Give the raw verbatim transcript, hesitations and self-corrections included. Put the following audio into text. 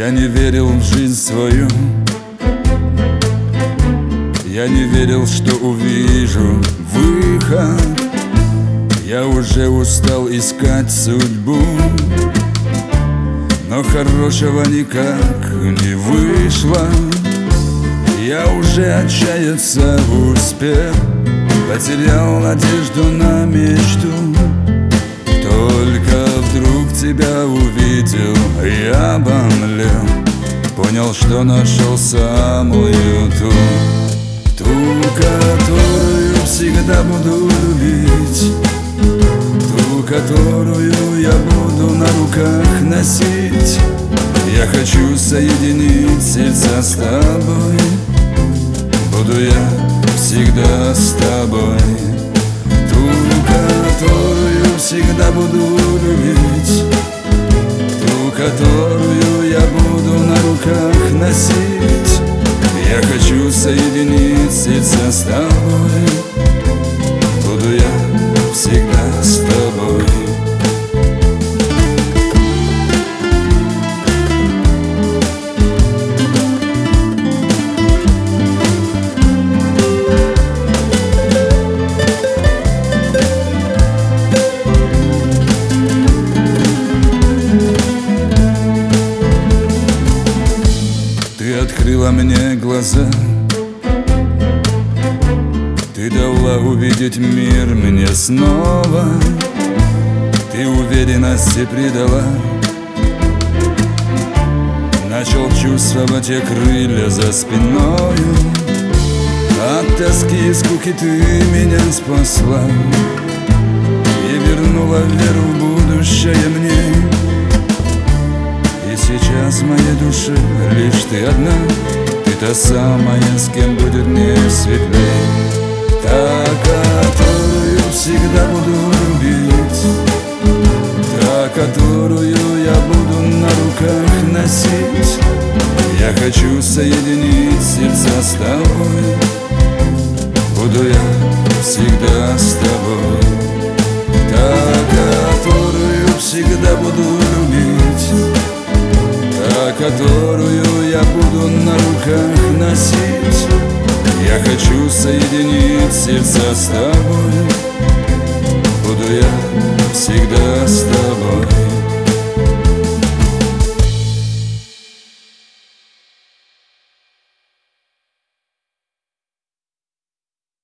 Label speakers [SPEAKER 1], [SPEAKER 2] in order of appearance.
[SPEAKER 1] Я не верил в жизнь свою, я не верил, что увижу выход. Я уже устал искать судьбу, но хорошего никак не вышло. Я уже отчаяться успел, потерял надежду на мечту. Только вдруг тебя увидел, я обомлел, понял, что нашел самую ту, ту, которую всегда буду любить, ту, которую я буду на руках носить. Я хочу соединить сердца с тобой, буду я всегда с тобой. Ту, которую всегда буду любить, ту, которую я буду на руках носить. Я хочу соединить сердца с тобой, буду я всегда с тобой. Ты открыла мне глаза, ты дала увидеть мир мне снова, ты уверенности придала, начал чувствовать я крылья за спиною. От тоски и скуки ты меня спасла и вернула веру в будущее мне. И сейчас в моей душе лишь ты одна, ты та самая, с кем будет мне светлей. Та, которую всегда буду любить, та, которую я буду на руках носить. Я хочу соединить сердца с тобой, буду я всегда с тобой. Та, которую всегда буду любить, та, которую я буду на руках носить. Я хочу соединить сердца с тобой,